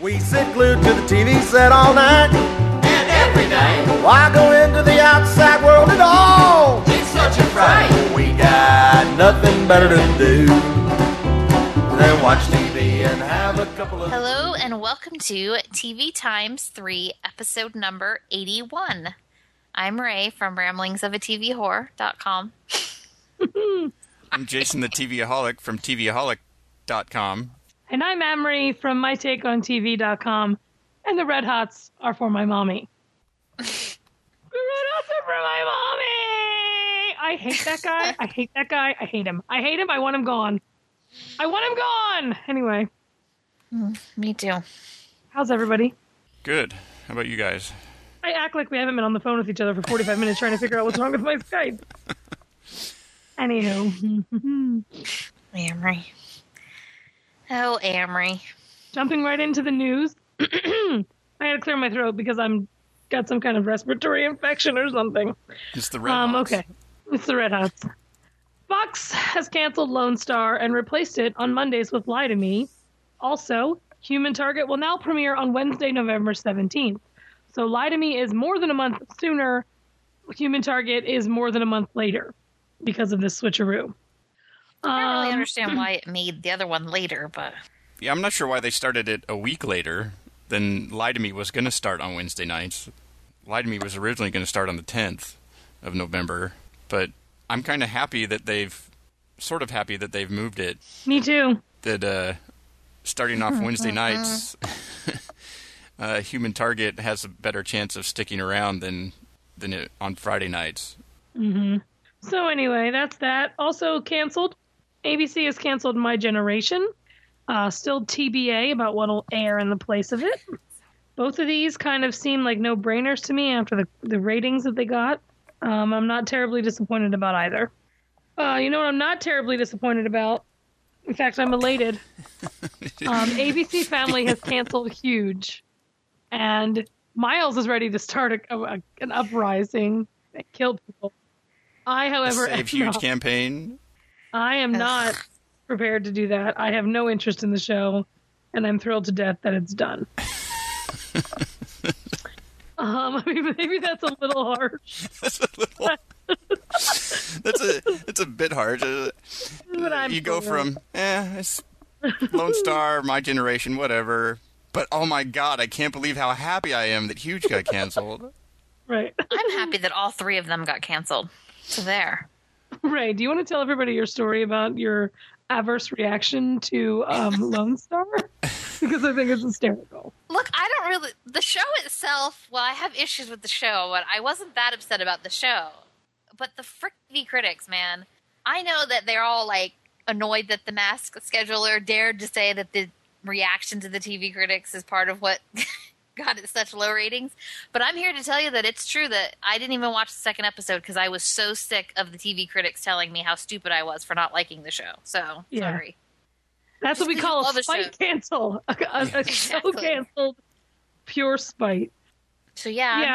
We sit glued to the TV set all night and every night. Why go into the outside world at all? It's such a fright. We got nothing better to do than watch TV and have a couple of... Hello and welcome to TV Times 3, episode number 81. I'm Ray from ramblingsofatvhorror.com. I'm Jason the TVaholic from TVaholic.com. And I'm Amory from MyTakeOnTV.com. And the Red Hots are for my mommy. The Red Hots are for my mommy! I hate that guy. I hate that guy. I hate him. I hate him. I want him gone. I want him gone! Anyway. Me too. How's everybody? Good. How about you guys? I act like we haven't been on the phone with each other for 45 minutes trying to figure out what's wrong with my Skype. Anywho. Amory. Oh, Amory. Jumping right into the news. I had to clear my throat because I'm got some kind of respiratory infection or something. It's the Red Hots. Okay. It's the Red Hots. Fox has canceled Lone Star and replaced it on Mondays with Lie to Me. Also, Human Target will now premiere on Wednesday, November 17th. So Lie to Me is more than a month sooner. Human Target is more than a month later because of this switcheroo. I don't really understand why it made the other one later, but... Yeah, I'm not sure why they started it a week later than Lie to Me was going to start on Wednesday nights. Lie to Me was originally going to start on the 10th of November, but I'm kind of happy that they've moved it. Me too. That starting off Wednesday nights, Human Target has a better chance of sticking around than it on Friday nights. Mm-hmm. So anyway, that's that. Also canceled. ABC has canceled My Generation. Still TBA about what'll air in the place of it. Both of these kind of seem like no-brainers to me after the ratings that they got. I'm not terribly disappointed about either. You know what I'm not terribly disappointed about? In fact, I'm elated. ABC Family has canceled Huge. And Miles is ready to start an uprising that killed people. I, however, Save Huge campaign. I am not prepared to do that. I have no interest in the show, and I'm thrilled to death that it's done. I mean, maybe that's a little harsh. That's a bit harsh. You go from it's Lone Star, My Generation, whatever. But oh my God, I can't believe how happy I am that Huge got canceled. Right. I'm happy that all three of them got canceled. So there. Ray, do you want to tell everybody your story about your adverse reaction to Lone Star? Because I think it's hysterical. Look, the show itself, well, I have issues with the show, but I wasn't that upset about the show. But the frick critics, man, I know that they're all, like, annoyed that the Masked Scheduler dared to say that the reaction to the TV critics is part of what got it such low ratings. But I'm here to tell you that it's true that I didn't even watch the second episode because I was so sick of the TV critics telling me how stupid I was for not liking the show. So, sorry. That's what we call a spite cancel. A show canceled, pure spite. So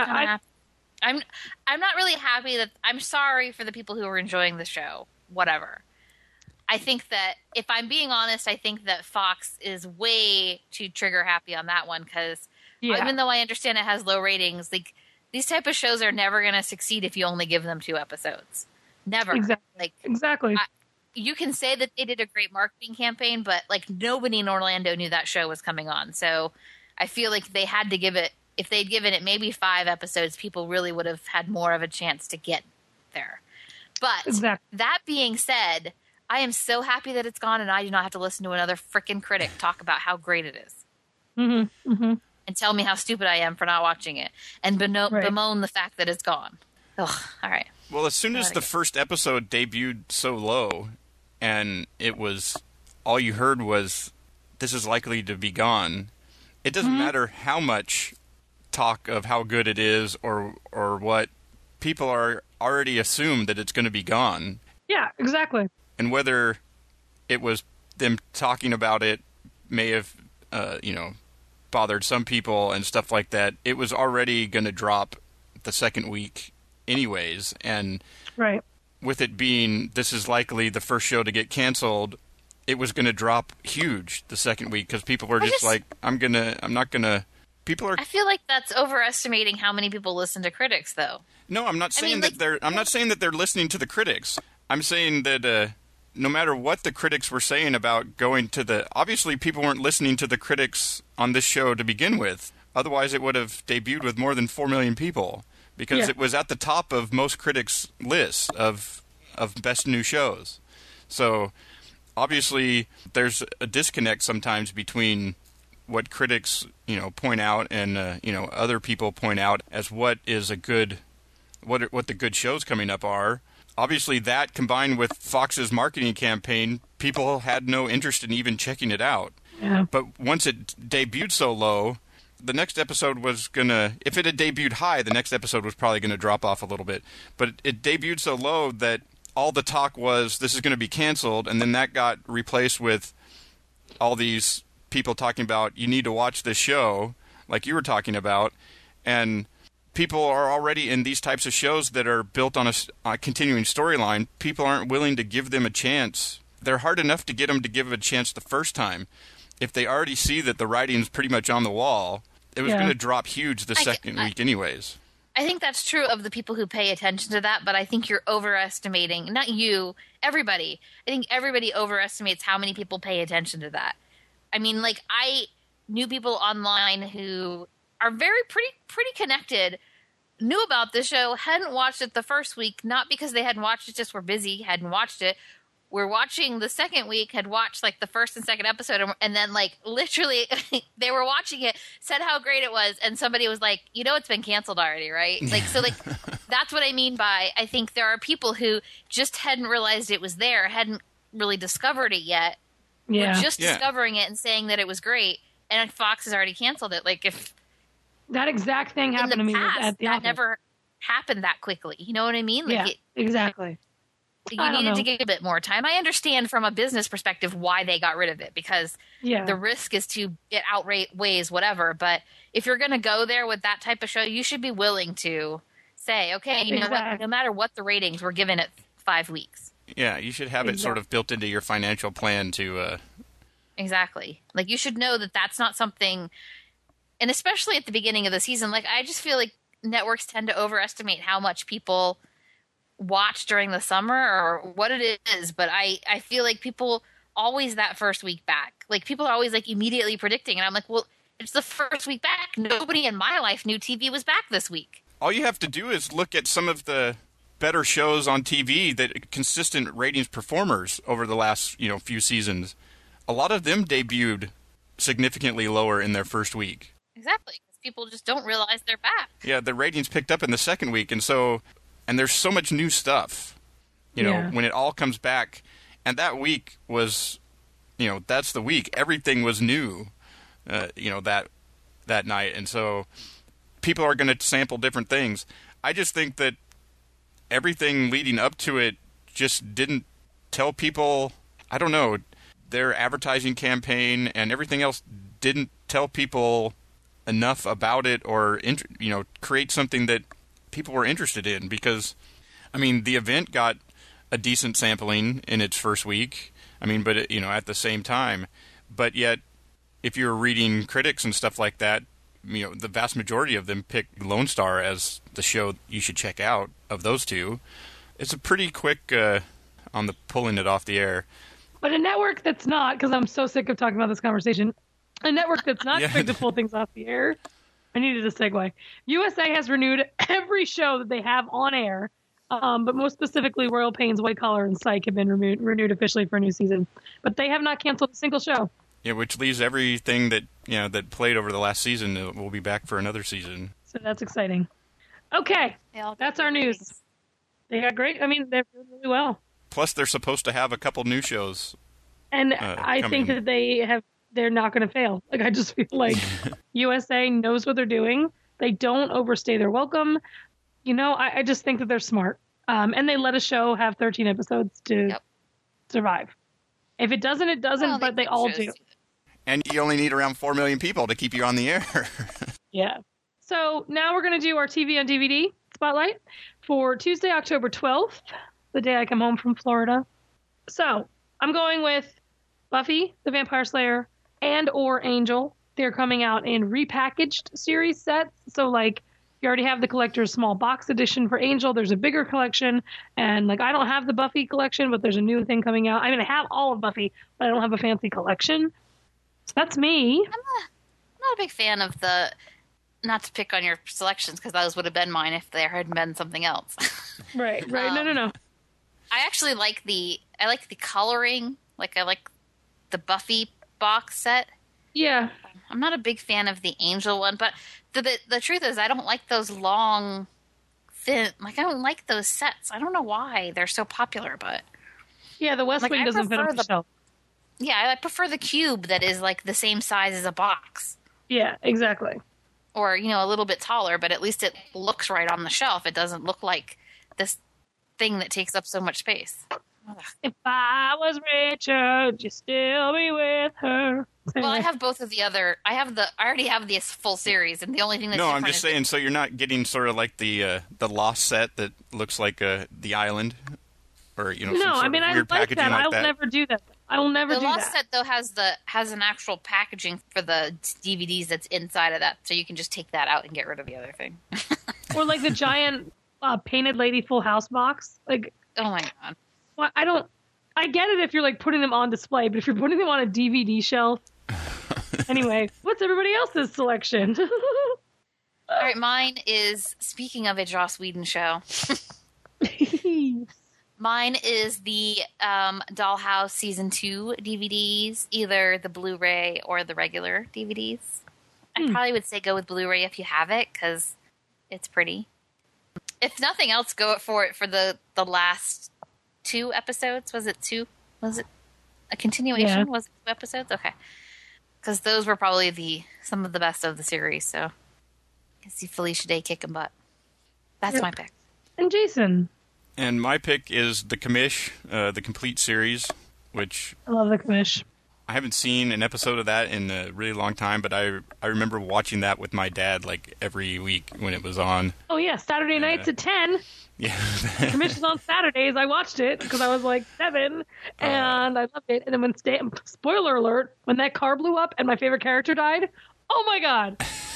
I'm not really happy that I'm sorry for the people who are enjoying the show. Whatever. I think that if I'm being honest, I think that Fox is way too trigger happy on that one because even though I understand it has low ratings, like these type of shows are never going to succeed if you only give them 2 episodes. Never. Exactly. You can say that they did a great marketing campaign, but like nobody in Orlando knew that show was coming on. So I feel like they had to give it, if they'd given it maybe 5 episodes, people really would have had more of a chance to get there. But that being said, I am so happy that it's gone and I do not have to listen to another frickin' critic talk about how great it is. Mm-hmm. Mm-hmm. And tell me how stupid I am for not watching it. And bemoan the fact that it's gone. Ugh, all right. Well, as soon as the first episode debuted so low, and it was, all you heard was, this is likely to be gone, it doesn't matter how much talk of how good it is or what, people are already assumed that it's going to be gone. Yeah, exactly. And whether it was them talking about it may have, bothered some people and stuff like that, it was already going to drop the second week anyways. And right. with it being, this is likely the first show to get canceled, it was going to drop huge the second week because people were just like, I'm not gonna. People are. I feel like that's overestimating how many people listen to critics, though. No, I'm not saying I'm not saying that they're listening to the critics. I'm saying that no matter what the critics were saying about going to the, obviously people weren't listening to the critics on this show to begin with. Otherwise, it would have debuted with more than 4 million people because it was at the top of most critics' lists of best new shows. So obviously, there's a disconnect sometimes between what critics, point out and, other people point out as what is a good, what the good shows coming up are. Obviously, that combined with Fox's marketing campaign, people had no interest in even checking it out. Yeah. But once it debuted so low, the next episode was gonna, if it had debuted high, the next episode was probably gonna drop off a little bit. But it debuted so low that all the talk was, this is gonna be canceled, and then that got replaced with all these people talking about, you need to watch this show, like you were talking about, and people are already in these types of shows that are built on a continuing storyline. People aren't willing to give them a chance. They're hard enough to get them to give it a chance the first time. If they already see that the writing's pretty much on the wall, it was going to drop huge the second week anyways. I think that's true of the people who pay attention to that, but I think you're overestimating, not you, everybody. I think everybody overestimates how many people pay attention to that. I mean, like, I knew people online who are pretty connected, knew about the show, hadn't watched it the first week, not because they hadn't watched it, just were busy, hadn't watched it. We're watching the second week, had watched like the first and second episode, and then like literally they were watching it, said how great it was, and somebody was like, it's been canceled already, right? Like, so like that's what I mean by, I think there are people who just hadn't realized it was there, hadn't really discovered it yet. Yeah. We're just discovering it and saying that it was great, and Fox has already canceled it. Like, if that exact thing happened to me at the that office. never happened that quickly. You know what I mean? Like exactly. You needed to give it a bit more time. I understand from a business perspective why they got rid of it, because the risk is it outweighs whatever. But if you're going to go there with that type of show, you should be willing to say, okay, you know what? No matter what the ratings, we're giving it 5 weeks. Yeah, you should have it sort of built into your financial plan to... Exactly. Like, you should know that that's not something... And especially at the beginning of the season, like, I just feel like networks tend to overestimate how much people watch during the summer or what it is. But I feel like people always that first week back. Like, people are always, like, immediately predicting. And I'm like, well, it's the first week back. Nobody in my life knew TV was back this week. All you have to do is look at some of the better shows on TV that consistent ratings performers over the last, few seasons. A lot of them debuted significantly lower in their first week. Exactly, because people just don't realize they're back. Yeah, the ratings picked up in the second week, and there's so much new stuff, when it all comes back. And that week was, that's the week. Everything was new, that night. And so people are going to sample different things. I just think that everything leading up to it just didn't tell people, I don't know, their advertising campaign and everything else didn't tell people enough about it or, create something that people were interested in. Because, I mean, the event got a decent sampling in its first week. I mean, but, at the same time. But yet, if you're reading critics and stuff like that, the vast majority of them picked Lone Star as the show you should check out of those two. It's a pretty quick on the pulling it off the air. But a network that's not, because I'm so sick of talking about this conversation, a network that's not quick to pull things off the air. I needed a segue. USA has renewed every show that they have on air, but most specifically Royal Pains, White Collar, and Psych have been renewed officially for a new season. But they have not canceled a single show. Yeah, which leaves everything that that played over the last season will be back for another season. So that's exciting. Okay, that's our news. They got great. I mean, they're doing really well. Plus, they're supposed to have a couple new shows. And I think that they're not going to fail. Like, I just feel like USA knows what they're doing. They don't overstay their welcome. I just think that they're smart. And they let a show have 13 episodes to survive. If it doesn't, it doesn't, well, but they all do. And you only need around 4 million people to keep you on the air. Yeah. So now we're going to do our TV on DVD spotlight for Tuesday, October 12th, the day I come home from Florida. So I'm going with Buffy the Vampire Slayer and or Angel. They're coming out in repackaged series sets. So, like, you already have the collector's small box edition for Angel. There's a bigger collection. And, like, I don't have the Buffy collection, but there's a new thing coming out. I mean, I have all of Buffy, but I don't have a fancy collection. So that's me. I'm not a big fan of the, not to pick on your selections, because those would have been mine if there had been something else. Right. No. I actually like the coloring. Like, I like the Buffy box set. Yeah. I'm not a big fan of the Angel one, but the truth is I don't like those long, thin, like, I don't like those sets. I don't know why they're so popular, but... Yeah, the West Wing doesn't fit on the shelf. Yeah, I prefer the cube that is, like, the same size as a box. Yeah, exactly. Or, you know, a little bit taller, but at least it looks right on the shelf. It doesn't look like this thing that takes up so much space. Ugh. If I was richer, would you still be with her? Well, I have both of the other. I already have the full series, and the only thing that's No, I'm different just is saying. So you're not getting sort of like the Lost set that looks like the island, or some No, sort I mean, of I weird like packaging that. like I will that. never do that. I will never the do Lost that. set though has an actual packaging for the DVDs that's inside of that, so you can just take that out and get rid of the other thing. Or like the giant painted lady Full House box. Like, Oh my god! well, I get it if you're like putting them on display, but if you're putting them on a DVD shelf. Anyway, what's everybody else's selection? All right, mine is, speaking of a Joss Whedon show, mine is the Dollhouse Season 2 DVDs, either the Blu-ray or the regular DVDs. I probably would say go with Blu-ray if you have it, because it's pretty. If nothing else, go for it for the last 2 episodes. Was it 2? Was it a continuation? Yeah. Was it 2 episodes? Okay. Because those were probably some of the best of the series, so you can see Felicia Day kicking butt. That's my pick. And Jason. And my pick is the Commish, the complete series, which I love the commish. I haven't seen an episode of that in a really long time, but I remember watching that with my dad like every week when it was on. Oh yeah, Saturday nights at 10. Yeah. Commission's on Saturdays. I watched it because I was like 7, and I loved it. And then when spoiler alert, when that car blew up and my favorite character died, oh my god,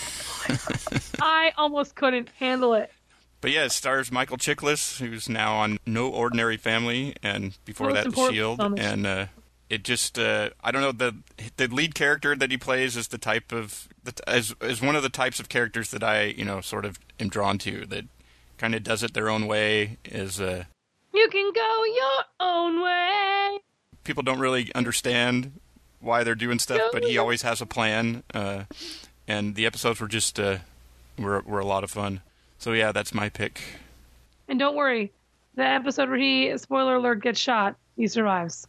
I almost couldn't handle it. But yeah, it stars Michael Chiklis, who's now on No Ordinary Family, and before Most that, The important Shield. on the And it just, I don't know, the lead character that he plays is the type of, is one of the types of characters that I, sort of am drawn to, that kind of does it their own way. You can go your own way. People don't really understand why they're doing stuff, but he always has a plan. And the episodes were just, were a lot of fun. So yeah, that's my pick. And don't worry, the episode where he, spoiler alert, gets shot, he survives.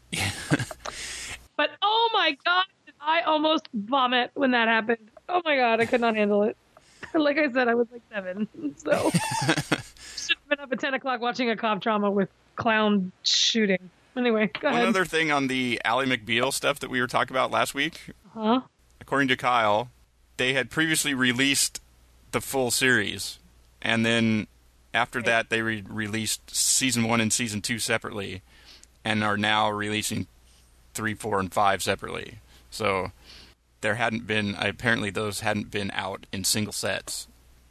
But oh my god, did I almost vomit when that happened. Oh my god, I could not handle it. Like I said, I was like 7, so should have been up at 10 o'clock watching a cop drama with clown shooting. Anyway, go ahead. One other thing on the Ally McBeal stuff that we were talking about last week. Huh? According to Kyle, they had previously released the full series, and then after that they released Season 1 and Season 2 separately, and are now releasing 3, 4, and 5 separately. So apparently those hadn't been out in single sets.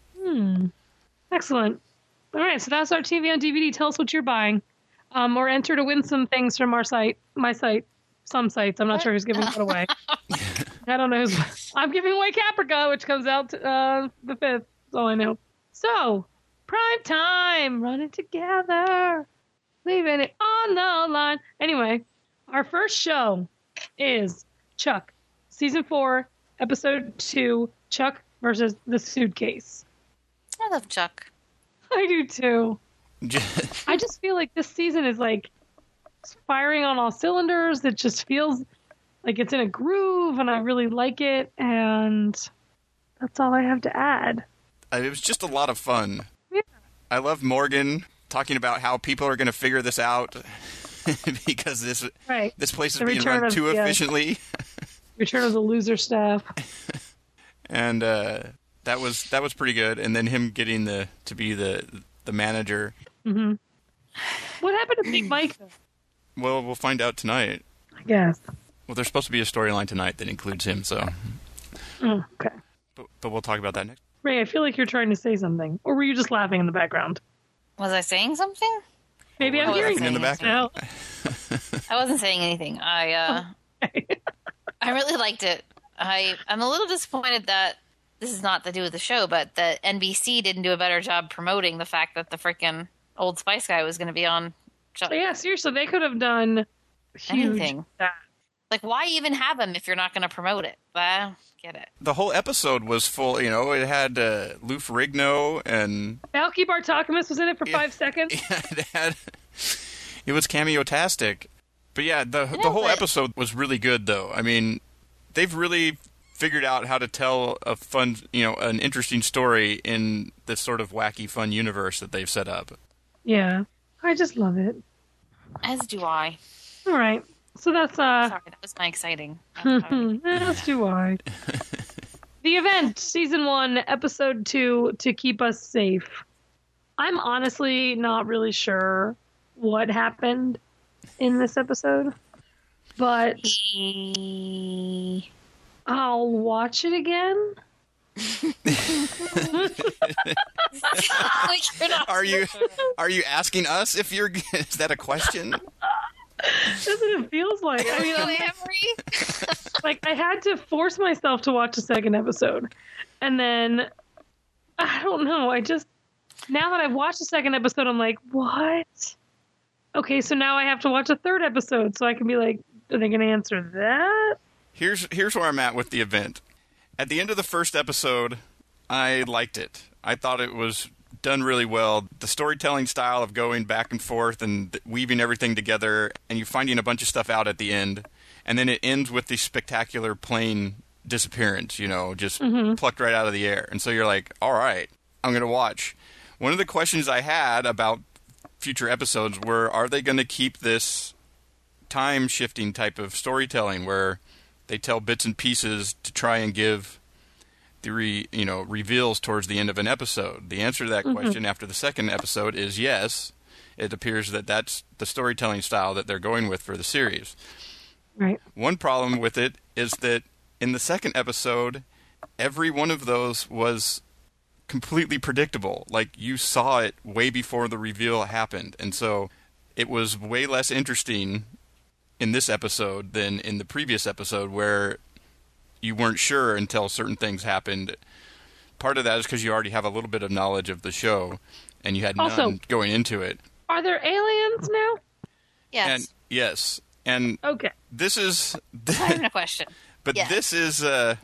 Excellent. All right, so that's our TV on DVD. Tell us what you're buying. Or enter to win some things from our site, my site, some sites. I'm not sure who's giving what away. I don't know. I'm giving away Caprica, which comes out the 5th. That's all I know. So, prime time, running together, leaving it on the line. Anyway, our first show is Chuck, Season 4, Episode 2, Chuck versus the Suitcase. I love Chuck. I do too. I just feel like this season is like firing on all cylinders. It just feels like it's in a groove, and I really like it. And that's all I have to add. It was just a lot of fun. Yeah. I love Morgan talking about how people are going to figure this out because this place is being run too efficiently. Return of the loser staff. And that was pretty good. And then him getting to be the manager. Mm-hmm. What happened to Big Mike, though? Well, we'll find out tonight. I guess. Well, there's supposed to be a storyline tonight that includes him, so. Oh, okay. But we'll talk about that next. Ray, I feel like you're trying to say something. Or were you just laughing in the background? Was I saying something? Maybe I'm Oh, hearing in the background. No. I wasn't saying anything. I really liked it. I'm a little disappointed that this is not to do with the show, but that NBC didn't do a better job promoting the fact that the freaking Old Spice guy was going to be on. Yeah, seriously, they could have done huge. Anything. Like, why even have him if you're not going to promote it? Get it. The whole episode was full, it had Lou Ferrigno and... Balky Bartokomous was in it for 5 seconds. Yeah, it was cameo-tastic. But yeah, the whole episode was really good, though. I mean, they've really figured out how to tell a fun, an interesting story in this sort of wacky, fun universe that they've set up. Yeah, I just love it. As do I. All right, so that's Sorry, that was my exciting. As do I. The Event, Season 1, Episode 2, To Keep Us Safe. I'm honestly not really sure what happened in this episode, but I'll watch it again. Are you asking us if you're... Is that a question? That's what it feels like. I mean, like I had to force myself to watch the second episode, and then I don't know. Now that I've watched the second episode, I'm like, what? Okay, so now I have to watch a third episode so I can be like, are they going to answer that? Here's where I'm at with the event. At the end of the first episode, I liked it. I thought it was done really well. The storytelling style of going back and forth and weaving everything together, and you finding a bunch of stuff out at the end, and then it ends with the spectacular plane disappearance, just plucked right out of the air. And so you're like, all right, I'm going to watch. One of the questions I had about future episodes were, are they going to keep this time-shifting type of storytelling where they tell bits and pieces to try and give the reveals towards the end of an episode? The answer to that question after the second episode is yes. It appears that that's the storytelling style that they're going with for the series. Right. One problem with it is that in the second episode, every one of those was completely predictable. Like, you saw it way before the reveal happened. And so it was way less interesting in this episode than in the previous episode, where you weren't sure until certain things happened. Part of that is because you already have a little bit of knowledge of the show, and you had none going into it. Are there aliens now? Yes. And yes. And okay. This is... I have no question. But this is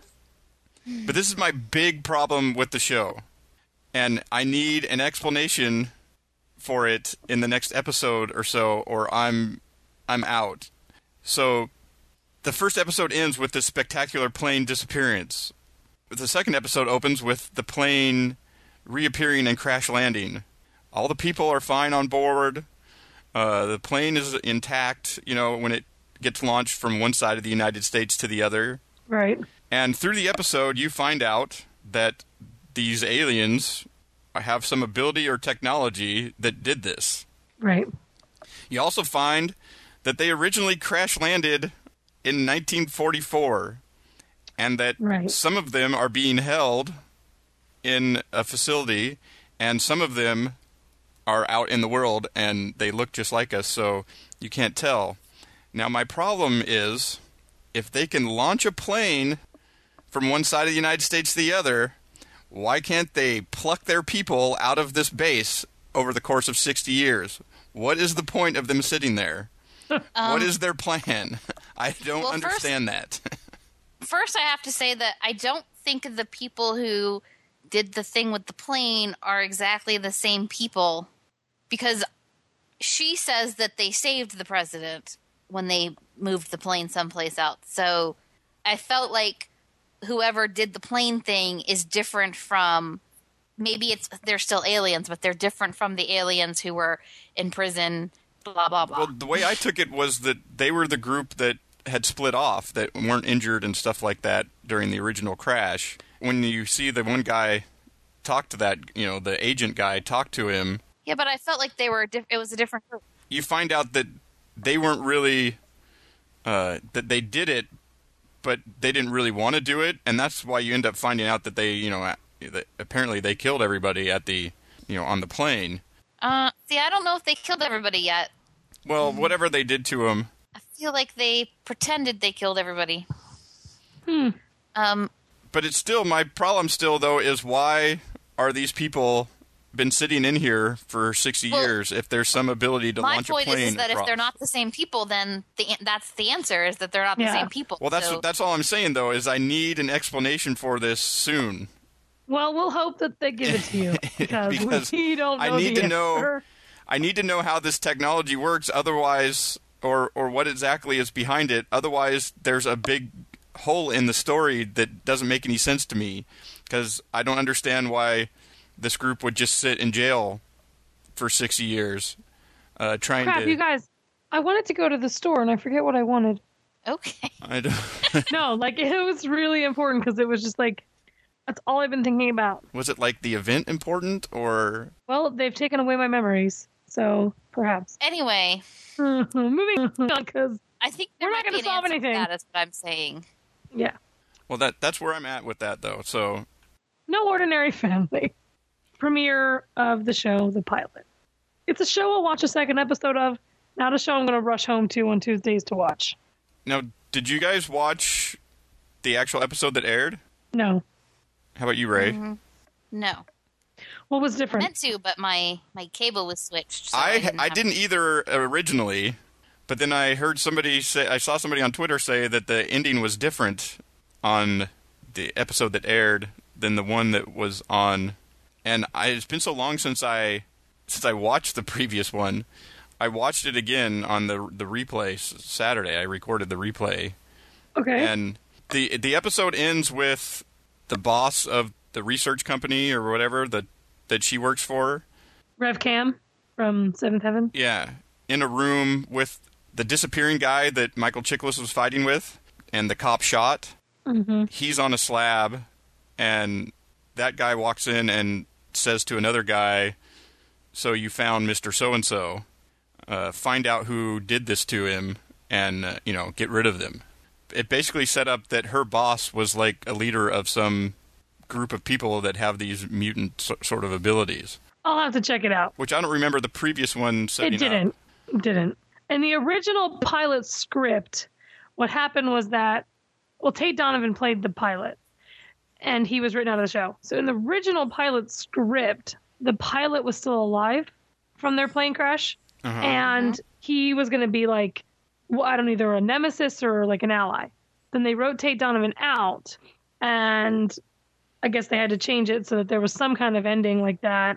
my big problem with the show. And I need an explanation for it in the next episode or so, or I'm out. So the first episode ends with this spectacular plane disappearance. The second episode opens with the plane reappearing and crash landing. All the people are fine on board. The plane is intact, when it gets launched from one side of the United States to the other. Right. And through the episode, you find out that these aliens have some ability or technology that did this. Right. You also find that they originally crash-landed in 1944, and that some of them are being held in a facility, and some of them are out in the world, and they look just like us, so you can't tell. Now, my problem is, if they can launch a plane from one side of the United States to the other, why can't they pluck their people out of this base over the course of 60 years? What is the point of them sitting there? What is their plan? I don't understand that. First, I have to say that I don't think the people who did the thing with the plane are exactly the same people, because she says that they saved the president when they moved the plane someplace else. So I felt like whoever did the plane thing is different from, maybe they're still aliens, but they're different from the aliens who were in prison, blah, blah, blah. Well, the way I took it was that they were the group that had split off, that weren't injured and stuff like that during the original crash. When you see the one guy talk to that, the agent guy talk to him. Yeah, but I felt like it was a different group. You find out that they weren't really that they did it, but they didn't really want to do it, and that's why you end up finding out that they, that apparently they killed everybody at the, on the plane. See, I don't know if they killed everybody yet. Well, whatever they did to them. I feel like they pretended they killed everybody. But it's still, my problem still, though, is why are these people been sitting in here for 60 years if there's some ability to launch a plane? My point is that across? if they're not the same people, then that's the answer, is that they're not the same people. Well, that's all I'm saying, though, is I need an explanation for this soon. Well, we'll hope that they give it to you because we don't know the answer. I need to know how this technology works, otherwise, or what exactly is behind it. Otherwise, there's a big hole in the story that doesn't make any sense to me, because I don't understand why this group would just sit in jail for 60 years trying to... Crap, you guys, I wanted to go to the store, and I forget what I wanted. Okay. I don't... No, it was really important, because it was just that's all I've been thinking about. Was it the event important, or... Well, they've taken away my memories, so perhaps. Anyway. Moving on, because I think we're not going to solve anything. That is what I'm saying. Yeah. Well, that's where I'm at with that, though, so... No Ordinary Family. Premiere of the show, The Pilot. It's a show I'll watch a second episode of, not a show I'm going to rush home to on Tuesdays to watch. Now, did you guys watch the actual episode that aired? No. How about you, Ray? Mm-hmm. No. What was I different? meant to, but my cable was switched. So I didn't either originally, but then I heard I saw somebody on Twitter say that the ending was different on the episode that aired than the one that was on. And it's been so long since I watched the previous one. I watched it again on the replay Saturday. I recorded the replay. Okay. And the episode ends with the boss of the research company or whatever that she works for. Rev Cam from Seventh Heaven. Yeah. In a room with the disappearing guy that Michael Chiklis was fighting with and the cop shot. Mm-hmm. He's on a slab, and that guy walks in and says to another guy, "So you found Mr. So-and-so. Find out who did this to him and, get rid of them." It basically set up that her boss was like a leader of some group of people that have these mutant sort of abilities. I'll have to check it out. Which I don't remember the previous one setting up. It didn't. In the original pilot script, what happened was that, Tate Donovan played the pilot, and he was written out of the show. So in the original pilot script, the pilot was still alive from their plane crash, and he was going to be either a nemesis or an ally. Then they wrote Tate Donovan out, and I guess they had to change it so that there was some kind of ending like that.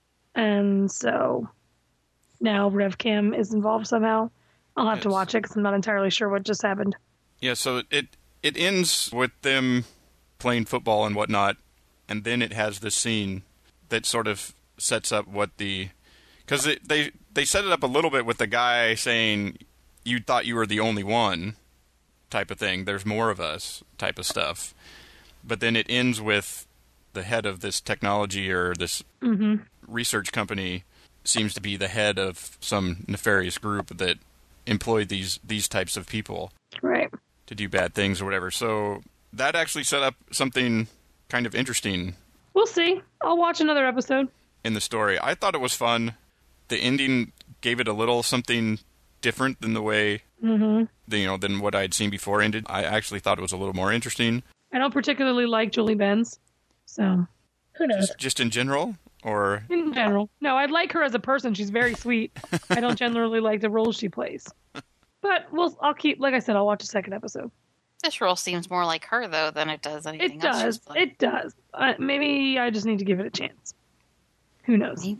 And so now Rev Cam is involved somehow. I'll have to watch it because I'm not entirely sure what just happened. Yeah, so it ends with them playing football and whatnot, and then it has this scene that sort of sets up because they set it up a little bit with the guy saying, "You thought you were the only one," type of thing. "There's more of us," type of stuff. But then it ends with the head of this technology or this research company seems to be the head of some nefarious group that employed these types of people. Right. To do bad things or whatever. So that actually set up something kind of interesting. We'll see. I'll watch another episode. In the story. I thought it was fun. The ending gave it a little something different than the way, than what I had seen before ended. I actually thought it was a little more interesting. I don't particularly like Julie Benz, so who knows? Just in general? Or in general. No, I like her as a person. She's very sweet. I don't generally like the roles she plays. But I'll keep, like I said, I'll watch a second episode. This role seems more like her, though, than it does anything else. It does. Maybe I just need to give it a chance. Who knows? Maybe.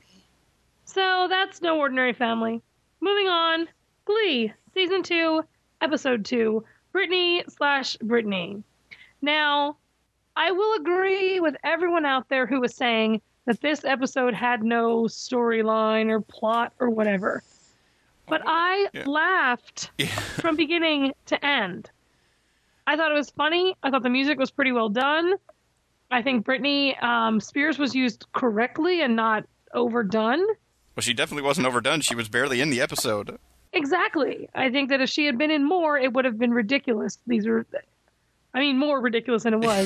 So that's No Ordinary Family. Moving on. Glee, Season 2, Episode 2, Brittany/Brittany. Now, I will agree with everyone out there who was saying that this episode had no storyline or plot or whatever. But I laughed from beginning to end. I thought it was funny. I thought the music was pretty well done. I think Britney Spears was used correctly and not overdone. Well, she definitely wasn't overdone. She was barely in the episode. Exactly. I think that if she had been in more, it would have been ridiculous. More ridiculous than it was.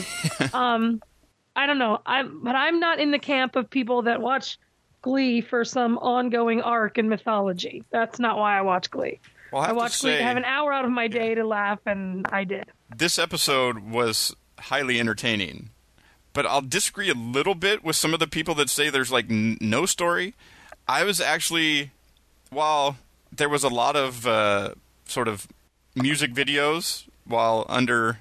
I don't know. But I'm not in the camp of people that watch Glee for some ongoing arc in mythology. That's not why I watch Glee. Well, I watch Glee to have an hour out of my day to laugh, and I did. This episode was highly entertaining, but I'll disagree a little bit with some of the people that say there's like no story. I was actually, while there was a lot of sort of music videos while under,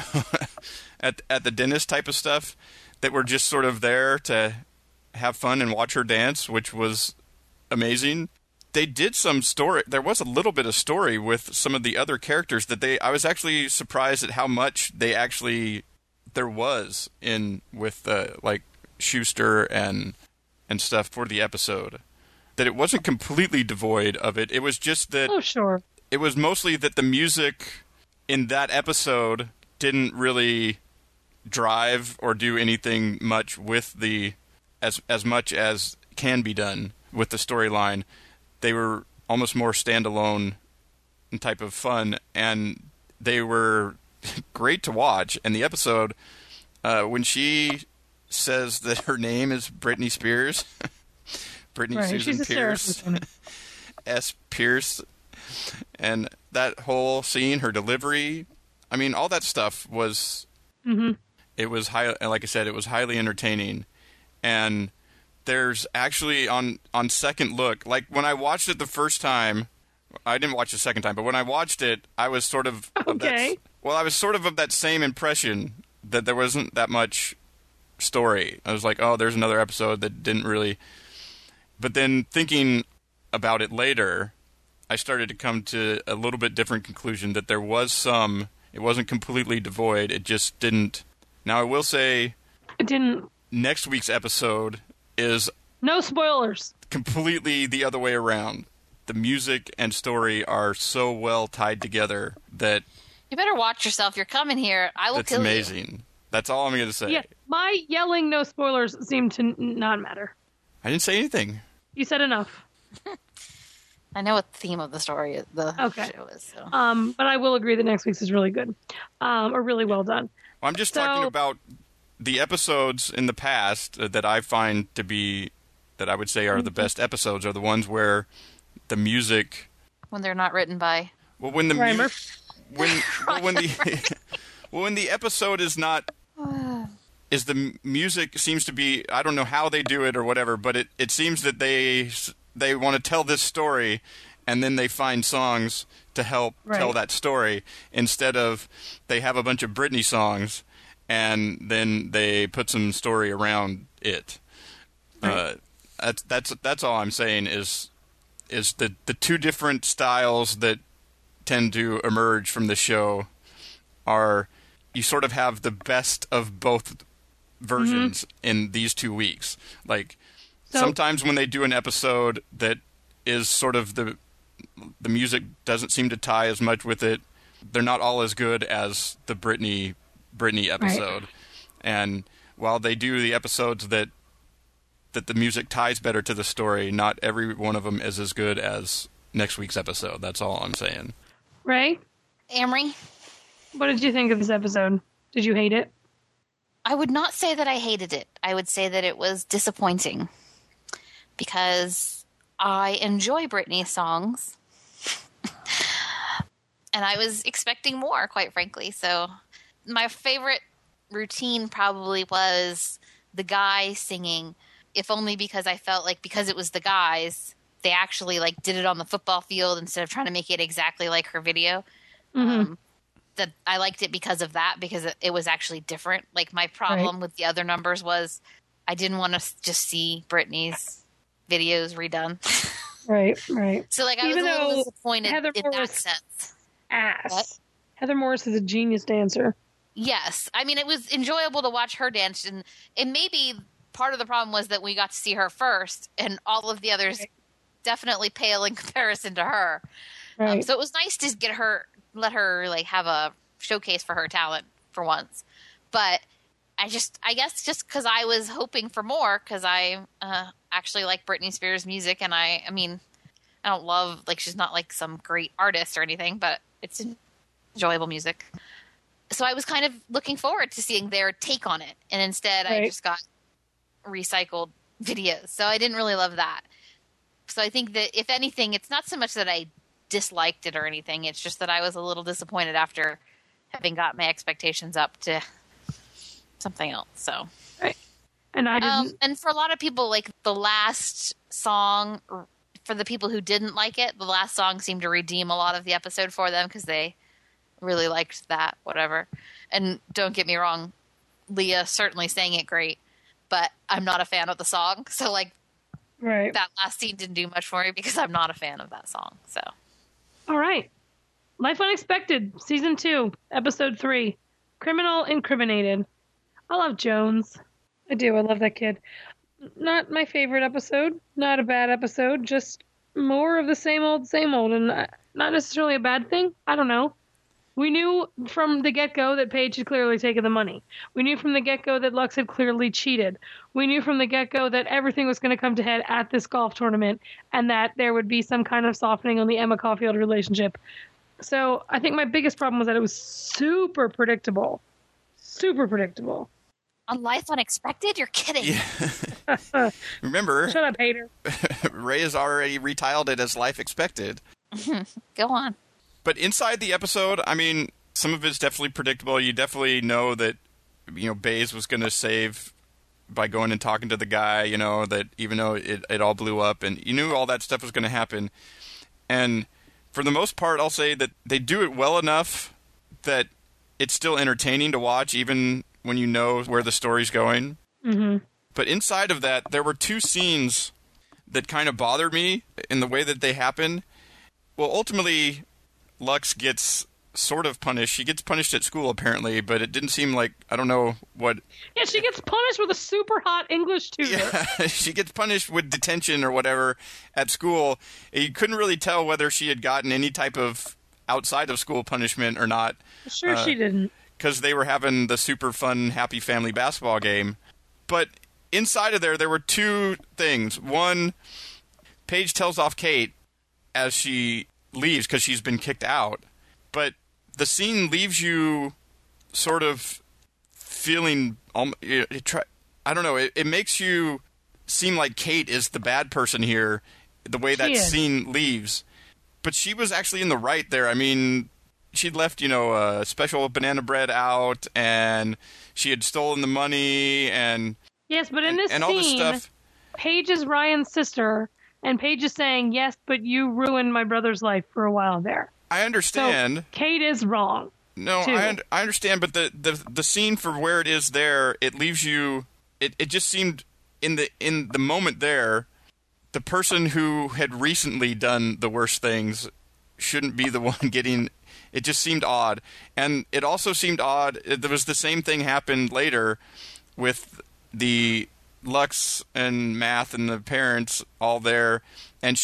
at the dentist type of stuff that were just sort of there to have fun and watch her dance, which was amazing. They did some story. There was a little bit of story with some of the other characters I was actually surprised at how much there was with like Schuster and stuff for the episode. That it wasn't completely devoid of it. It was just that. Oh, sure. It was mostly that the music in that episode didn't really drive or do anything much with as much as can be done with the storyline. They were almost more standalone type of fun, and they were great to watch. And the episode, when she says that her name is Britney Spears, Britney Susan Pierce, S. Pierce, and that whole scene, her delivery, I mean, all that stuff was, it was like I said, it was highly entertaining. And there's actually on second look, like when I watched it the first time, I didn't watch it the second time, but when I watched it, I was sort of I was sort of that same impression that there wasn't that much story. I was like, oh, there's another episode that didn't really. But then thinking about it later, I started to come to a little bit different conclusion that there was some. It wasn't completely devoid. It just didn't. Now I will say, it didn't. Next week's episode is no spoilers. Completely the other way around. The music and story are so well tied together that you better watch yourself. You're coming here. I will kill you. That's amazing. That's all I'm going to say. Yeah, my yelling no spoilers seemed to not matter. I didn't say anything. You said enough. I know what the theme of the story is, the show is. So. But I will agree that next week's is really good, or really well done. Well, I'm just talking about the episodes in the past that I find to be, that I would say are the best episodes, are the ones where the music, when they're not written by, well, when the Reimer. When the episode is not, is the music seems to be, I don't know how they do it or whatever, but it seems that they want to tell this story, and then they find songs to help tell that story, instead of they have a bunch of Britney songs and then they put some story around it. Right. That's all I'm saying is the two different styles that tend to emerge from the show are, you sort of have the best of both versions in these 2 weeks. Like, sometimes when they do an episode that is sort of the music doesn't seem to tie as much with it, they're not all as good as the Britney episode. Right. And while they do the episodes that the music ties better to the story, not every one of them is as good as next week's episode. That's all I'm saying. Ray? Amory? What did you think of this episode? Did you hate it? I would not say that I hated it. I would say that it was disappointing. Because I enjoy Britney songs. And I was expecting more, quite frankly. So my favorite routine probably was the guy singing, if only because I felt like because it was the guys, they actually like did it on the football field instead of trying to make it exactly like her video. That I liked it because of that, because it was actually different. Like, my problem with the other numbers was I didn't want to just see Britney's videos redone. Right. So, like, I was a little disappointed in that sense. What? Heather Morris is a genius dancer. Yes. I mean, it was enjoyable to watch her dance, and maybe part of the problem was that we got to see her first, and all of the others definitely pale in comparison to her. Right. So it was nice to let her like have a showcase for her talent for once. But I guess just because I was hoping for more, because I actually like Britney Spears music, and I mean, I don't love, like, she's not like some great artist or anything, but it's enjoyable music. So I was kind of looking forward to seeing their take on it. And instead I just got recycled videos. So I didn't really love that. So I think that if anything, it's not so much that I disliked it or anything. It's just that I was a little disappointed after having got my expectations up to something else. So, right. And I didn't. And for a lot of people, like the last song, for the people who didn't like it, the last song seemed to redeem a lot of the episode for them because they really liked that, whatever. And don't get me wrong, Leah certainly sang it great, but I'm not a fan of the song. So, like, right. that last scene didn't do much for me because I'm not a fan of that song. So, all right. Life Unexpected, Season 2, Episode 3, Criminal Incriminated. I love Jones. I do. I love that kid. Not my favorite episode. Not a bad episode. Just more of the same old, and not necessarily a bad thing. I don't know. We knew from the get-go that Paige had clearly taken the money. We knew from the get-go that Lux had clearly cheated. We knew from the get-go that everything was going to come to head at this golf tournament and that there would be some kind of softening on the Emma Caulfield relationship. So I think my biggest problem was that it was super predictable. Super predictable. On Life Unexpected? You're kidding. Yeah. Remember, shut up, hater. Ray has already retitled it as Life Expected. Go on. But inside the episode, I mean, some of it's definitely predictable. You definitely know that, Baze was going to save by going and talking to the guy, that even though it all blew up, and you knew all that stuff was going to happen. And for the most part, I'll say that they do it well enough that it's still entertaining to watch, even when you know where the story's going. Mm-hmm. But inside of that, there were two scenes that kind of bothered me in the way that they happened. Well, ultimately, Lux gets sort of punished. She gets punished at school, apparently, but it didn't seem like, I don't know what... Yeah, she gets punished with a super hot English tutor. Yeah, she gets punished with detention or whatever at school. You couldn't really tell whether she had gotten any type of outside-of-school punishment or not. Sure she didn't. Because they were having the super fun, happy family basketball game. But inside of there were two things. One, Paige tells off Kate as she leaves because she's been kicked out. But the scene leaves you sort of feeling... I don't know. It makes you seem like Kate is the bad person here, the way that scene leaves. But she was actually in the right there. I mean... She'd left, special banana bread out, and she had stolen the money, and... Yes, but in this scene, all this stuff. Paige is Ryan's sister, and Paige is saying, yes, but you ruined my brother's life for a while there. I understand. So Kate is wrong. No, I understand, but the scene for where it is there, it leaves you... It just seemed, in the moment there, the person who had recently done the worst things shouldn't be the one getting... It just seemed odd. And it also seemed odd, there was the same thing happened later with the Lux and Math and the parents all there, and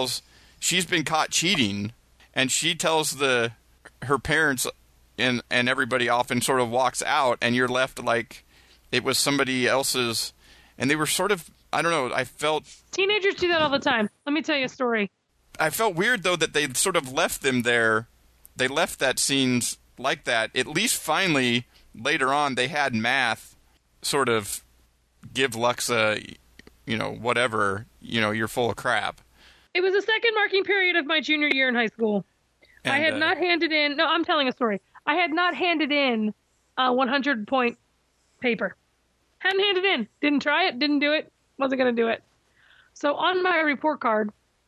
she's been caught cheating, and she tells her parents and everybody off and sort of walks out, and you're left like it was somebody else's, and they were sort of, I don't know, I felt... Teenagers do that all the time. Let me tell you a story. I felt weird, though, that they sort of left them there. They left that scenes like that. At least finally, later on, they had Math sort of give Lux a, whatever, you're full of crap. It was the second marking period of my junior year in high school. And, I had not handed in... No, I'm telling a story. I had not handed in a 100-point paper. Hadn't handed in. Didn't try it. Didn't do it. Wasn't going to do it. So on my report card,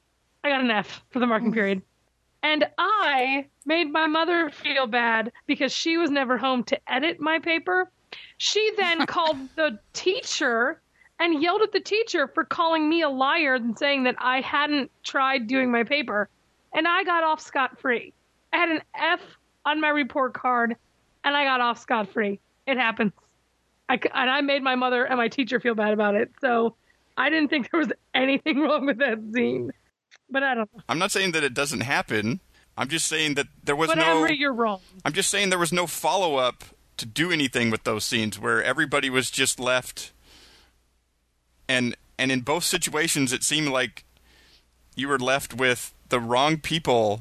I got an F for the marking period. And I made my mother feel bad because she was never home to edit my paper. She then called the teacher and yelled at the teacher for calling me a liar and saying that I hadn't tried doing my paper. And I got off scot-free. I had an F on my report card, and I got off scot-free. It happens. And I made my mother and my teacher feel bad about it. So I didn't think there was anything wrong with that scene. But I don't know. I'm not saying that it doesn't happen. I'm just saying that there was but Emery, you're wrong. I'm just saying there was no follow-up to do anything with those scenes where everybody was just left. And in both situations, it seemed like you were left with the wrong people.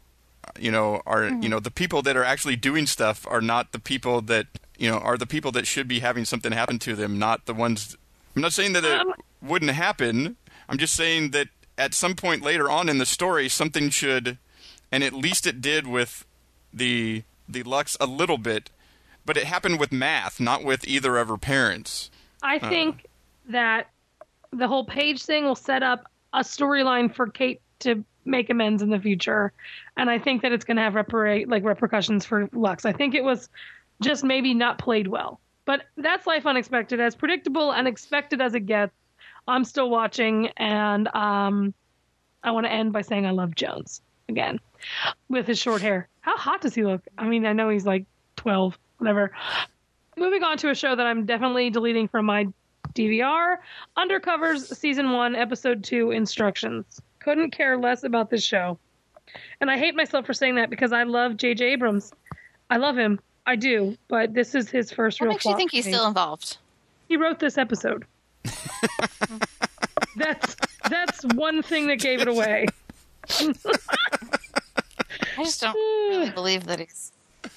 The people that are actually doing stuff are not the people that are the people that should be having something happen to them, not the ones. I'm not saying that it wouldn't happen. I'm just saying that at some point later on in the story, something should, and at least it did with the Lux a little bit, but it happened with Math, not with either of her parents. I think that the whole Paige thing will set up a storyline for Kate to make amends in the future, and I think that it's going to have repercussions for Lux. I think it was just maybe not played well, but that's life unexpected. As predictable and expected as it gets, I'm still watching, and I want to end by saying I love Jones again with his short hair. How hot does he look? I mean, I know he's like 12, whatever. Moving on to a show that I'm definitely deleting from my DVR, Undercovers Season 1, Episode 2, Instructions. Couldn't care less about this show. And I hate myself for saying that because I love J.J. Abrams. I love him. I do. But this is his first real flop. What makes you think he's still involved? He wrote this episode. That's one thing that gave it away. I just don't really believe that he's...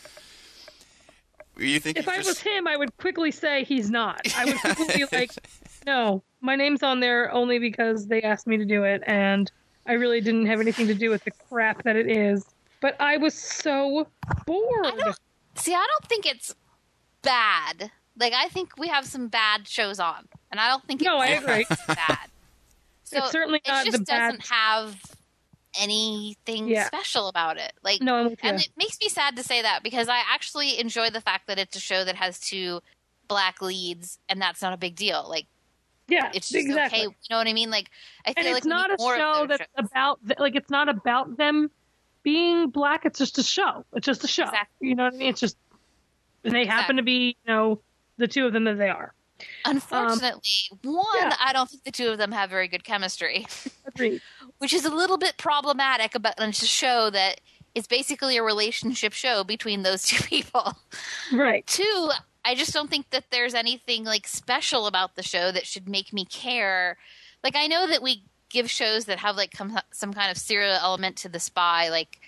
You think if I was him, I would quickly say he's not. I would quickly be like, no, my name's on there only because they asked me to do it, and I really didn't have anything to do with the crap that it is. But I was so bored. I don't think it's bad. Like, I think we have some bad shows on, and I don't think I agree. It's bad. So it's certainly not it just the bad. doesn't have anything special about it. Like, no, I'm with you. And it makes me sad to say that because I actually enjoy the fact that it's a show that has 2 black leads, and that's not a big deal. Like, yeah, it's just okay. You know what I mean? Like, I feel and like it's not a show that's about it's not about them being black. It's just a show. It's just a show. Exactly. You know what I mean? It's just they happen to be the 2 of them that they are. Unfortunately, I don't think the 2 of them have very good chemistry. Agreed. Which is a little bit problematic about a show that is basically a relationship show between those 2 people. Right. 2, I just don't think that there's anything like special about the show that should make me care. Like, I know that we give shows that have like some kind of serial element to the spy,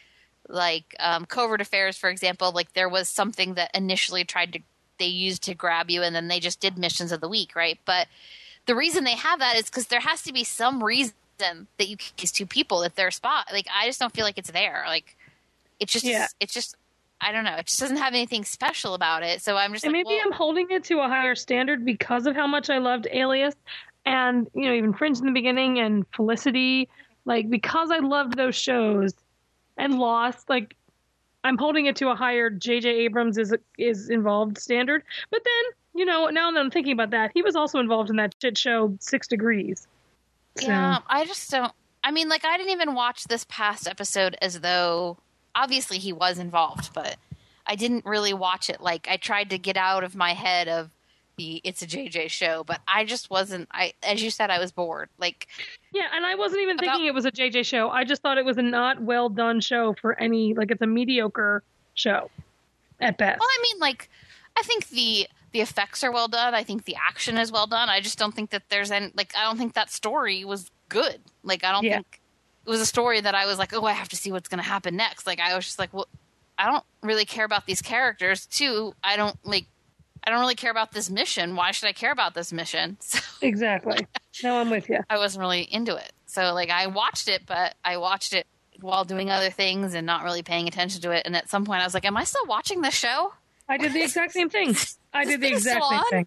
like Covert Affairs, for example. Like, there was something that initially they used to grab you, and then they just did missions of the week, right? But the reason they have that is because there has to be some reason that you keep these 2 people if they're a spot. Like, I just don't feel like it's there. Like, it's just, I don't know. It just doesn't have anything special about it. So I'm just I'm holding it to a higher standard because of how much I loved Alias and, even Fringe in the beginning and Felicity. Like, because I loved those shows and Lost, like, I'm holding it to a higher J.J. Abrams is involved standard. But then, now that I'm thinking about that, he was also involved in that shit show 6 Degrees. So. Yeah, I just don't. I mean, like, I didn't even watch this past episode as though obviously he was involved, but I didn't really watch it. Like, I tried to get out of my head of it's a JJ show, but I just wasn't. As you said, I was bored. Like, yeah, and I wasn't even thinking it was a JJ show. I just thought it was a not well done show for any. Like, it's a mediocre show at best. Well, I mean, like, I think the effects are well done. I think the action is well done. I just don't think that there's any. Like, I don't think that story was good. Like, I don't think it was a story that I was like, oh, I have to see what's going to happen next. Like, I was just like, well, I don't really care about these characters. 2, I don't really care about this mission. Why should I care about this mission? So, exactly. No, I'm with you. I wasn't really into it. So, like, I watched it, but I watched it while doing other things and not really paying attention to it. And at some point, I was like, am I still watching this show? I did the exact same thing. I did the exact same thing.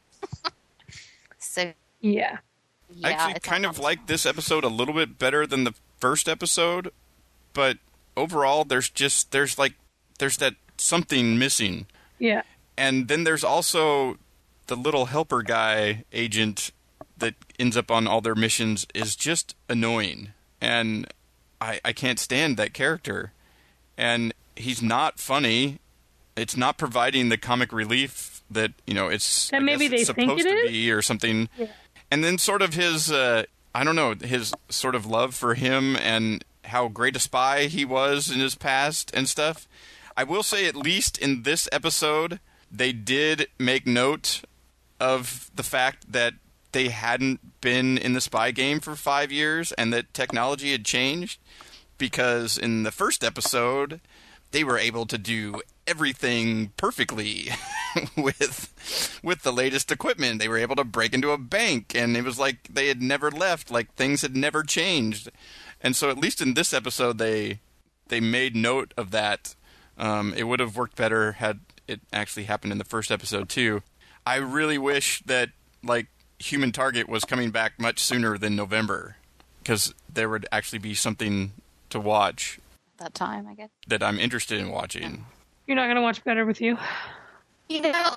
So, yeah. I actually kind of like this episode a little bit better than the first episode, but overall, there's that something missing. Yeah. And then there's also the little helper guy agent that ends up on all their missions is just annoying. And I can't stand that character. And he's not funny. It's not providing the comic relief that, it's supposed to be or something. Yeah. And then sort of his, his sort of love for him and how great a spy he was in his past and stuff. I will say, at least in this episode, they did make note of the fact that they hadn't been in the spy game for 5 years and that technology had changed, because in the first episode they were able to do everything perfectly with the latest equipment. They were able to break into a bank, and it was like they had never left, like things had never changed. And so at least in this episode they made note of that. It would have worked better had it actually happened in the first episode too. I really wish that like Human Target was coming back much sooner than November, because there would actually be something to watch That time, I guess. that I'm interested in watching. You're not going to watch Better With You? You know,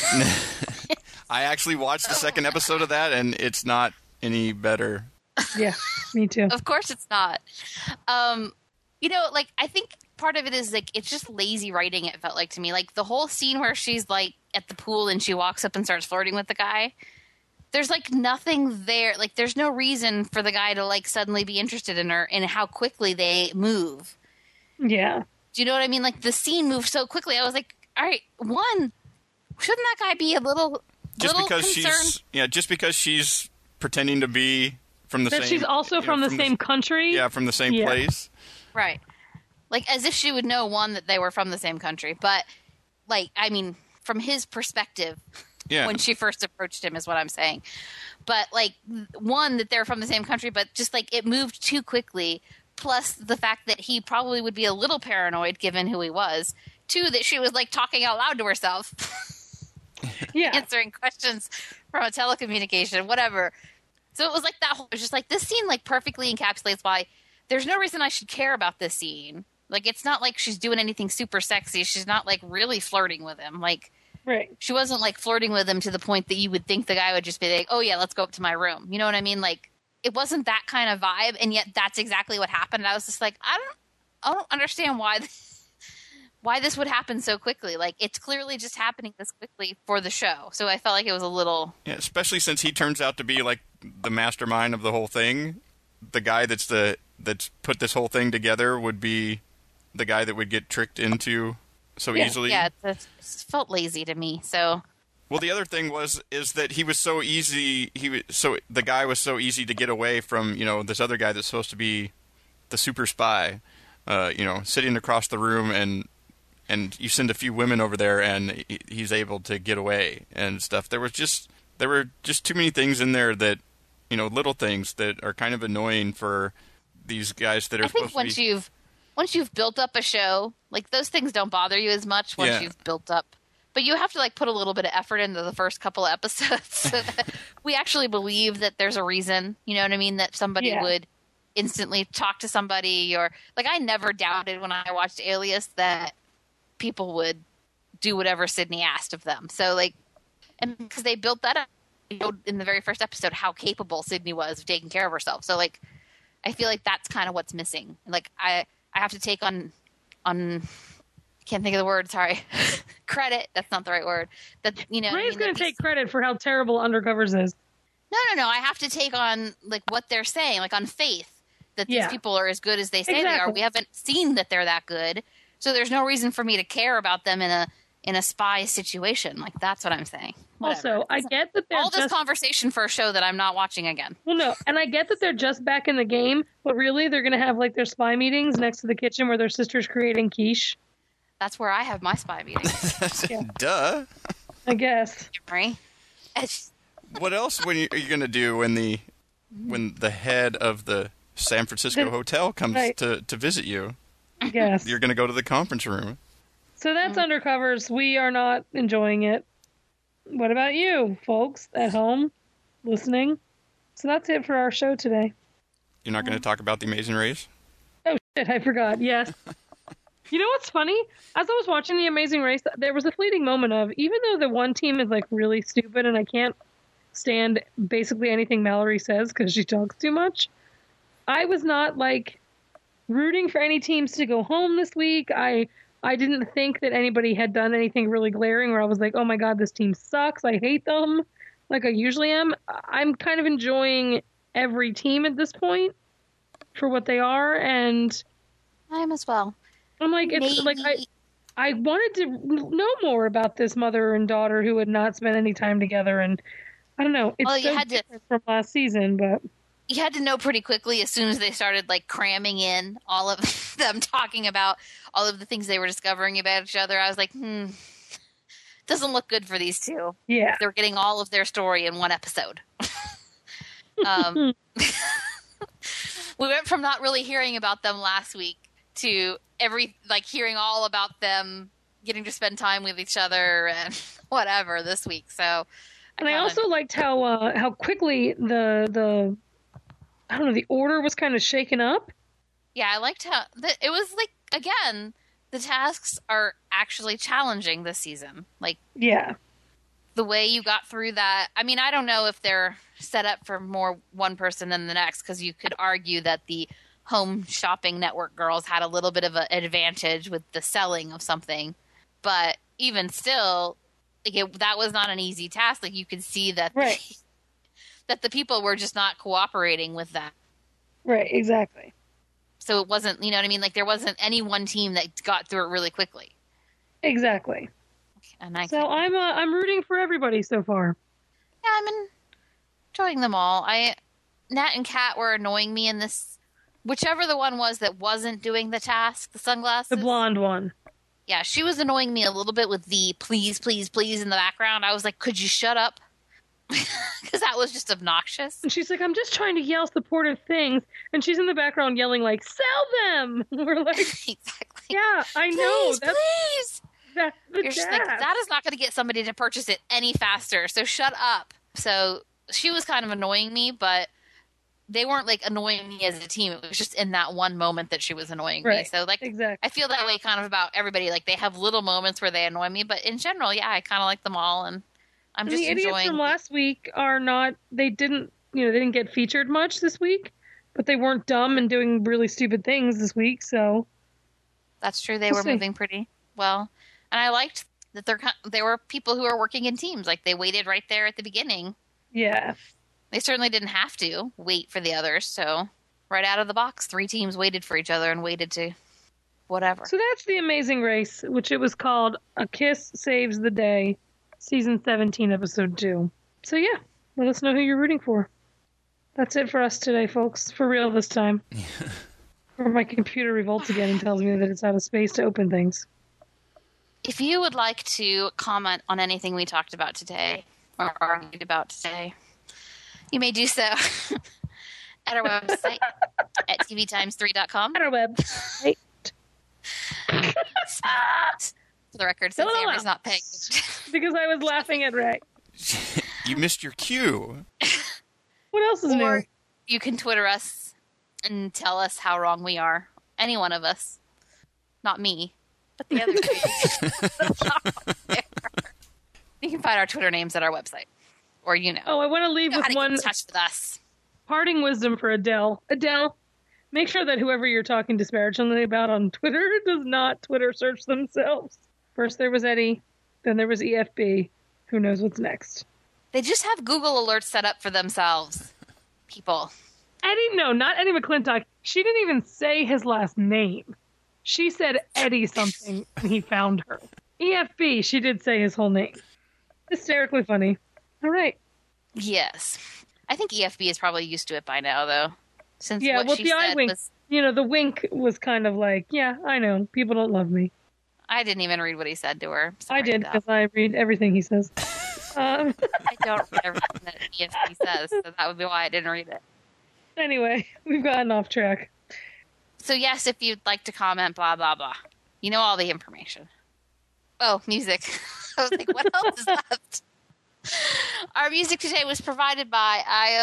I actually watched the second episode of that, and it's not any better. Yeah, me too. of course it's not. You know, like, I think part of it is, like, it's just lazy writing, it felt like to me. Like, the whole scene where she's, like, at the pool and she walks up and starts flirting with the guy, there's, like, nothing there. Like, there's no reason for the guy to, like, suddenly be interested in her and how quickly they move. Yeah. Do you know what I mean? Like, the scene moved so quickly. I was like, all right, one, shouldn't that guy be a little concerned? Just because she's pretending to be from the That same... she's also from the same country? Yeah, from the same Yeah. place. Right. Like, as if she would know, one, that they were from the same country. But, like, I mean, from his perspective, Yeah. when she first approached him is what I'm saying. But, like, one, that they're from the same country, but just, like, it moved too quickly. Plus the fact that he probably would be a little paranoid given who he was. Two, that she was, like, talking out loud to herself. Yeah. Answering questions from a telecommunication, whatever. So it was like that whole, it was just like, this scene, like, perfectly encapsulates why there's no reason I should care about this scene. Like, it's not like she's doing anything super sexy. She's not, like, really flirting with him. Like, Right. she wasn't, like, flirting with him to the point that you would think the guy would just be like, oh, yeah, let's go up to my room. You know what I mean? Like, it wasn't that kind of vibe, and yet that's exactly what happened. And I was just like, I don't understand why this would happen so quickly. Like, it's clearly just happening this quickly for the show. So I felt like it was a little... Yeah, especially since he turns out to be like the mastermind of the whole thing. The guy that's put this whole thing together would be the guy that would get tricked into so easily. Yeah, it felt lazy to me. So... Well, the other thing is that he was so easy. The guy was so easy to get away from. You know, this other guy that's supposed to be the super spy. Sitting across the room, and you send a few women over there, and he's able to get away and stuff. There were just too many things in there that, little things that are kind of annoying for these guys that are. I think once you've built up a show, like, those things don't bother you as much once you've built up. But you have to, like, put a little bit of effort into the first couple of episodes so that we actually believe that there's a reason, you know what I mean, that somebody would instantly talk to somebody, or, like, I never doubted when I watched Alias that people would do whatever Sydney asked of them. So, like, and because they built that up in the very first episode, how capable Sydney was of taking care of herself. So, like, I feel like that's kind of what's missing. Like, I have to take on can't think of the word, sorry. Credit, that's not the right word. That, Ray's going to take credit for how terrible Undercovers is. No. I have to take on, like, what they're saying, like, on faith that these people are as good as they say they are. We haven't seen that they're that good, so there's no reason for me to care about them in a spy situation. Like, that's what I'm saying. Whatever. Also, I get that they're all this conversation for a show that I'm not watching again. Well, no, and I get that they're just back in the game, but really they're going to have, like, their spy meetings next to the kitchen where their sister's creating quiche. That's where I have my spy meetings. Duh. I guess. Right? What else are you going to do when the head of the San Francisco hotel comes to visit you? I guess. You're going to go to the conference room. So that's Undercovers. We are not enjoying it. What about you, folks at home listening? So that's it for our show today. You're not going to talk about The Amazing Race? Oh, shit, I forgot. Yes. You know what's funny? As I was watching The Amazing Race, there was a fleeting moment of, even though the one team is, like, really stupid and I can't stand basically anything Mallory says because she talks too much, I was not, like, rooting for any teams to go home this week. I didn't think that anybody had done anything really glaring where I was like, oh my god, this team sucks, I hate them, like I usually am. I'm kind of enjoying every team at this point for what they are, and I am as well. I'm like, it's like I wanted to know more about this mother and daughter who had not spent any time together, and I don't know. It's Well, you so had to- different from last season, but You had to know pretty quickly as soon as they started like cramming in all of them talking about all of the things they were discovering about each other. I was like, doesn't look good for these two. yeah. They're getting all of their story in one episode. We went from not really hearing about them last week to hearing all about them getting to spend time with each other and whatever this week. So, And I also liked how quickly the I don't know, the order was kind of shaken up. yeah, I liked how it was like, again, the tasks are actually challenging this season. Like, Yeah. the way you got through that. I mean, I don't know if they're set up for more one person than the next, because you could argue that the Home Shopping Network girls had a little bit of an advantage with the selling of something. But even still, like that was not an easy task. Like, you could see that Right. that the people were just not cooperating with that. Right, exactly. So it wasn't, you know what I mean? Like, there wasn't any one team that got through it really quickly. Exactly. And So I'm rooting for everybody so far. Yeah, I'm enjoying them all. Nat and Kat were annoying me in this, whichever the one was that wasn't doing the task, the sunglasses. The blonde one. Yeah, she was annoying me a little bit with the please, please, please in the background. I was like, could you shut up? Because that was just obnoxious. And she's like, I'm just trying to yell supportive things. And she's in the background yelling like, sell them. We're like, Exactly. yeah, I know. Please, please. That's the You're just like, task. that is not going to get somebody to purchase it any faster. So shut up. So she was kind of annoying me, but they weren't like annoying me as a team. It was just in that one moment that she was annoying me. Right. So like, Exactly. I feel that way kind of about everybody. Like, they have little moments where they annoy me, but in general, yeah, I kind of like them all, and I'm And just the idiots enjoying. from last week are not, they didn't get featured much this week, but they weren't dumb and doing really stupid things this week, so. That's true. They We'll were see. moving pretty well, and I liked that there were people who are working in teams. Like, they waited right there at the beginning. Yeah. They certainly didn't have to wait for the others. So right out of the box, 3 teams waited for each other and waited to whatever. So that's The Amazing Race, which it was called A Kiss Saves the Day, Season 17, Episode 2. So yeah, let us know who you're rooting for. That's it for us today, folks. For real this time. Or my computer revolts again and tells me that it's out of space to open things. If you would like to comment on anything we talked about today or argued about today, you may do so at our website at tvtimes3.com. At our website. For the record, since No. Amber's not paying. Because I was laughing at Ray. You missed your cue. What else is Or new? you can Twitter us and tell us how wrong we are. Any one of us. Not me, but the other two. You can find our Twitter names at our website. Or, Oh, I want to leave know how with to get one in touch with us. parting wisdom for Adele. Adele, make sure that whoever you're talking disparagingly about on Twitter does not Twitter search themselves. First there was Eddie, then there was EFB. Who knows what's next? They just have Google alerts set up for themselves. People. Eddie, no, not Eddie McClintock. She didn't even say his last name. She said Eddie something, and he found her. EFB, she did say his whole name. Hysterically funny. All right. Yes. I think EFB is probably used to it by now, though. Since Yeah, what well, she the eye said wink. was... The wink was kind of like, yeah, I know. People don't love me. I didn't even read what he said to her. Sorry, I did, Adele. because I read everything he says. I don't read everything that EFB says, so that would be why I didn't read it. Anyway, we've gotten off track. So yes, if you'd like to comment, blah, blah, blah. You know all the information. Oh, music. I was like, what else is left? Our music today was provided by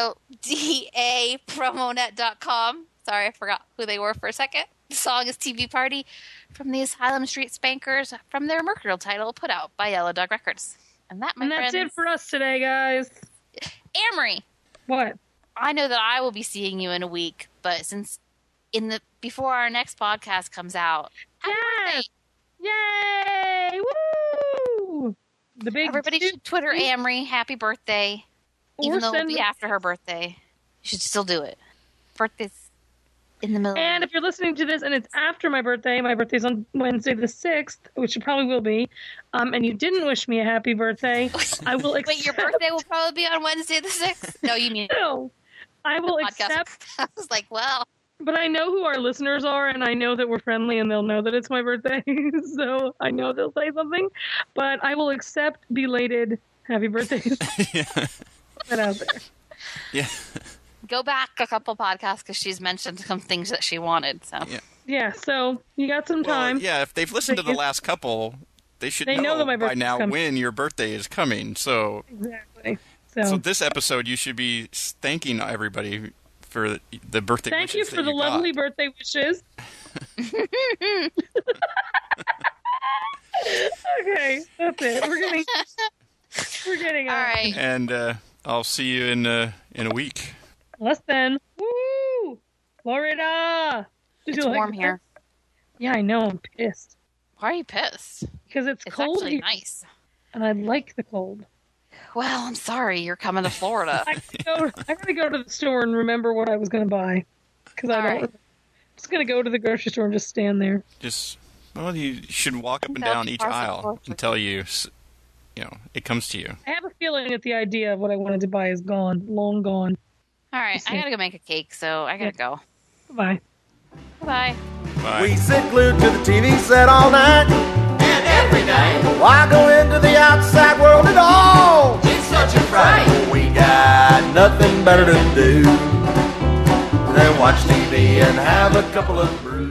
IODAPromonet.com. Sorry, I forgot who they were for a second. The song is TV Party from the Asylum Street Spankers from their Mercurial title put out by Yellow Dog Records. And that, my And that's friends, it for us today, guys. Amory. What? I know that I will be seeing you in a week, but since before our next podcast comes out, happy birthday. Yay! Woo! The big Everybody should Twitter Amory happy birthday, Or even though it'll send be me- after her birthday. You should still do it. Birthday's In the middle. And if you're listening to this and it's after my birthday's on Wednesday the 6th, which it probably will be, and you didn't wish me a happy birthday, I will accept... Wait, your birthday will probably be on Wednesday the 6th? No, you mean... No. I will accept... I was like, well... But I know who our listeners are, and I know that we're friendly, and they'll know that it's my birthday, so I know they'll say something. But I will accept belated happy birthdays. Yeah. Put that out there. Yeah. Go back a couple podcasts because she's mentioned some things that she wanted. So Yeah, so you got some time. Well, yeah, if they've listened to the last couple, they should know that my by birthday's now coming. when your birthday is coming. So, Exactly. so this episode, you should be thanking everybody for the birthday Thank you wishes for that the lovely birthday wishes. Okay, that's it. We're getting all right. And I'll see you in a week. Less than. Woo! Florida! Did It's you like warm that? here. Yeah, I know. I'm pissed. Why are you pissed? Because it's It's cold actually here, nice. and I like the cold. Well, I'm sorry. You're coming to Florida. I gotta go to the store and remember what I was gonna buy. Because I All don't. right. I'm just gonna go to the grocery store and just stand there. Well, you should walk up and down each aisle until it comes to you. I have a feeling that the idea of what I wanted to buy is gone, long gone. All right. I got to go make a cake, so I got to go. Bye. Bye. Bye. We sit glued to the TV set all night. And every day, Why go into the outside world at all? it's such a fright. We got nothing better to do than watch TV and have a couple of brews.